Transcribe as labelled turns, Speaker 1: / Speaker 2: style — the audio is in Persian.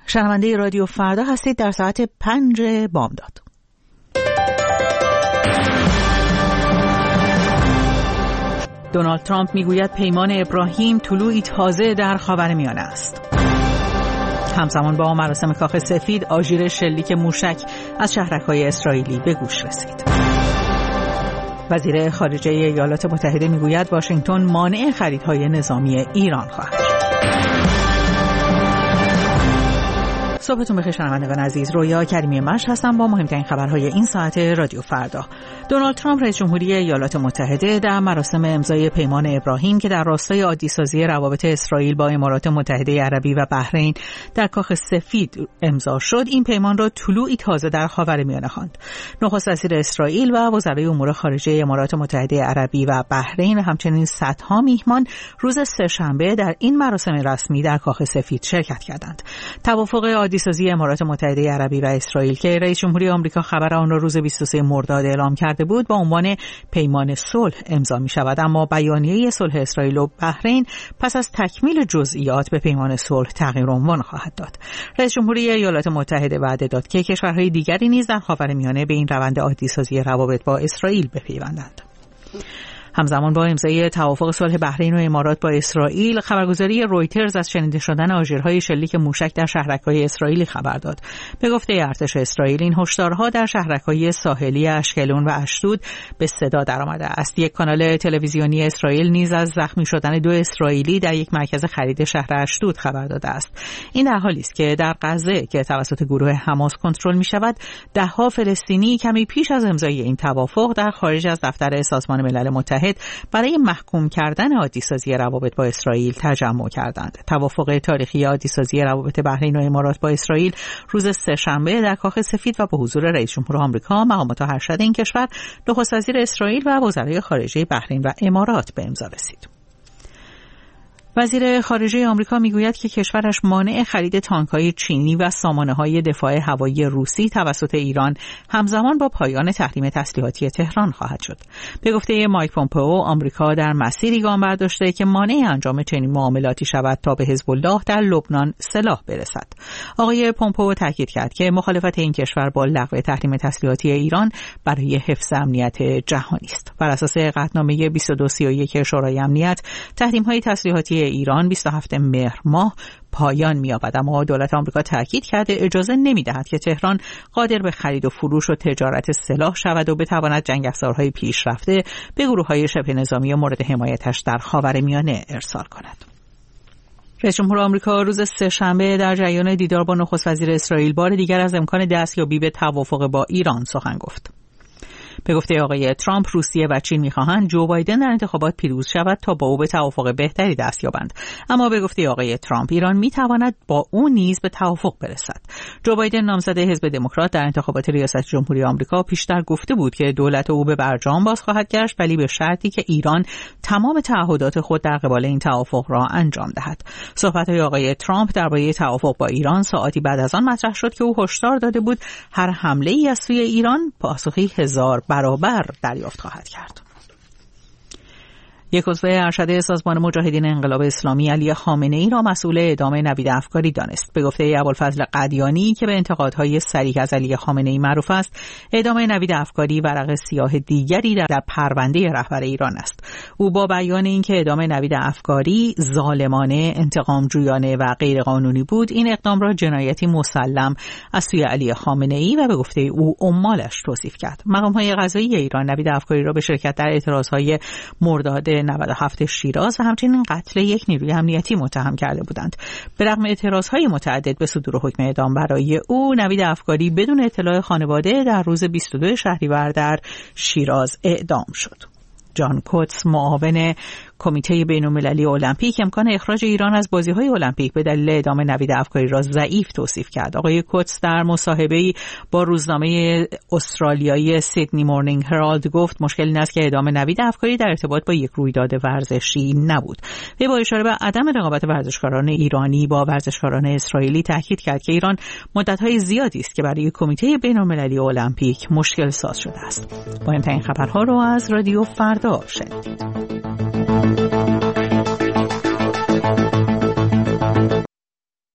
Speaker 1: شنونده رادیو فردا هستید در ساعت 5 بامداد. دونالد ترامپ میگوید پیمان ابراهیم طلوعی تازه در خاورمیانه است. همزمان با مراسم کاخ سفید آژیر شلیک موشک از شهرک‌های اسرائیلی به گوش رسید. وزیر خارجه ایالات متحده میگوید واشنگتن مانع خریدهای نظامی ایران خواهد شد. صبحتون بخیر شنوندگان عزیز، رویا کریمی مش هستم با مهمترین خبرهای این ساعت رادیو فردا. دونالد ترامپ رئیس جمهوری ایالات متحده در مراسم امضای پیمان ابراهیم که در راستای عادی‌سازی روابط اسرائیل با امارات متحده عربی و بحرین در کاخ سفید امضا شد، این پیمان را طلوعی تازه در خاورمیانه خواند. نخست وزیر اسرائیل و وزرای امور خارجه امارات متحده عربی و بحرین و همچنین صدها میهمان روز سه‌شنبه در این مراسم رسمی در کاخ سفید شرکت کردند. توافق عادی‌سازی امارات متحده عربی و اسرائیل که رئیس جمهوری آمریکا خبر آن را روز 23 مرداد اعلام کرده بود با عنوان پیمان صلح امضا می شود، اما بیانیه صلح اسرائیل و بحرین پس از تکمیل جزئیات به پیمان صلح تغییر عنوان خواهد داد. رئیس جمهوری ایالات متحده وعده داد که کشورهای دیگری نیز در خاورمیانه به این روند عادی‌سازی روابط با اسرائیل بپیوندند. همزمان با امضای توافق صلح بحرین و امارات با اسرائیل، خبرگزاری رویترز از شنیده شدن آژیرهای شلیک موشک در شهرک‌های اسرائیلی خبر داد. به گفته ارتش اسرائیل، این هشدارها در شهرک‌های ساحلی اشکلون و اشدود به صدا درآمده است. یک کانال تلویزیونی اسرائیل نیز از زخمی شدن 2 اسرائیلی در یک مرکز خرید شهر اشدود خبر داده است. این در حالی است که در غزه که توسط گروه حماس کنترل می‌شود، ده‌ها فلسطینی کمی پیش از امضای این توافق در خارج از دفتر سازمان ملل متحد برای محکوم کردن عادی‌سازی روابط با اسرائیل تجمع کردند. توافق تاریخی عادی‌سازی روابط بحرین و امارات با اسرائیل روز سه‌شنبه در کاخ سفید و به حضور رئیس جمهور آمریکا، مقامات ارشد این کشور، نخست وزیر اسرائیل و وزرای خارجه بحرین و امارات به امضا رسید. وزیر خارجه آمریکا میگوید که کشورش مانع خرید تانک‌های چینی و سامانه‌های دفاع هوایی روسی توسط ایران همزمان با پایان تحریم تسلیحاتی تهران خواهد شد. به گفته مایک پومپئو، آمریکا در مسیری گام برداشته که مانع انجام چنین معاملاتی شود تا به حزب الله در لبنان سلاح برسد. آقای پومپئو تاکید کرد که مخالفت این کشور با لغو تحریم تسلیحاتی ایران برای حفظ امنیت جهانی است. بر اساس قطعنامه 2231 شورای امنیت، تحریم‌های تسلیحاتی ایران 27 مهر ماه پایان می‌یابد، اما دولت آمریکا تاکید کرده اجازه نمی‌دهد که تهران قادر به خرید و فروش و تجارت سلاح شود و بتواند جنگ افزارهای پیشرفته به گروه‌های شبه نظامی مورد حمایتش در خاورمیانه ارسال کند. رئیس جمهور آمریکا روز سه‌شنبه در جریان دیدار با نخست وزیر اسرائیل بار دیگر از امکان دستیابی به توافق با ایران سخن گفت. به گفته آقای ترامپ، روسیه و چین می‌خواهند جو بایدن در انتخابات پیروز شود تا با او به توافق بهتری دست یابند. اما به گفته آقای ترامپ، ایران می‌تواند با او نیز به توافق برسد. جو بایدن، نامزد حزب دموکرات، در انتخابات ریاست جمهوری آمریکا پیشتر گفته بود که دولت او به برجام باز خواهد گشت، ولی به شرطی که ایران تمام تعهدات خود در قبال این توافق را انجام دهد. صحبت‌های آقای ترامپ درباره توافق با ایران ساعتی بعد از آن مطرح شد که او هشدار داده بود هر حمله‌ای از سوی ایران پاسخی 1000 برابر دریافت خواهد کرد. یک عضو ارشد سازمان مجاهدین انقلاب اسلامی علی خامنه‌ای را مسئول اعدام نوید افکاری دانست. به گفته ابوالفضل قدیانی که به انتقادهای صریح از علی خامنه‌ای معروف است، اعدام نوید افکاری ورق سیاه دیگری در پرونده رهبر ایران است. او با بیان اینکه اعدام نوید افکاری ظالمانه، انتقامجویانه و غیرقانونی بود، این اقدام را جنایتی مسلم از سوی علی خامنه‌ای و به گفته او عمالش توصیف کرد. مقام‌های قضایی ایران نوید افکاری را به شرکت در اعتراضهای مرداد 97 شیراز و همچنین قتل یک نیروی امنیتی متهم کرده بودند. به رغم اعتراضهای متعدد به صدور حکم اعدام برای او، نوید افکاری بدون اطلاع خانواده در روز 22 شهریور در شیراز اعدام شد. جان کوتس، معاون کمیته بین‌المللی المپیک، امکان اخراج ایران از بازی‌های المپیک به دلیل اعدام نوید افکاری را ضعیف توصیف کرد. آقای کوتس در مصاحبه‌ای با روزنامه استرالیایی سیدنی مورنینگ هرالد گفت مشکل این است که اعدام نوید افکاری در ارتباط با یک رویداد ورزشی نبود. وی با اشاره به عدم رقابت ورزشکاران ایرانی با ورزشکاران اسرائیلی تاکید کرد که ایران مدت‌های زیادی است که برای کمیته بین‌المللی المپیک مشکل ساز شده است. مهمترین خبرها رو از رادیو فردا شنیدید.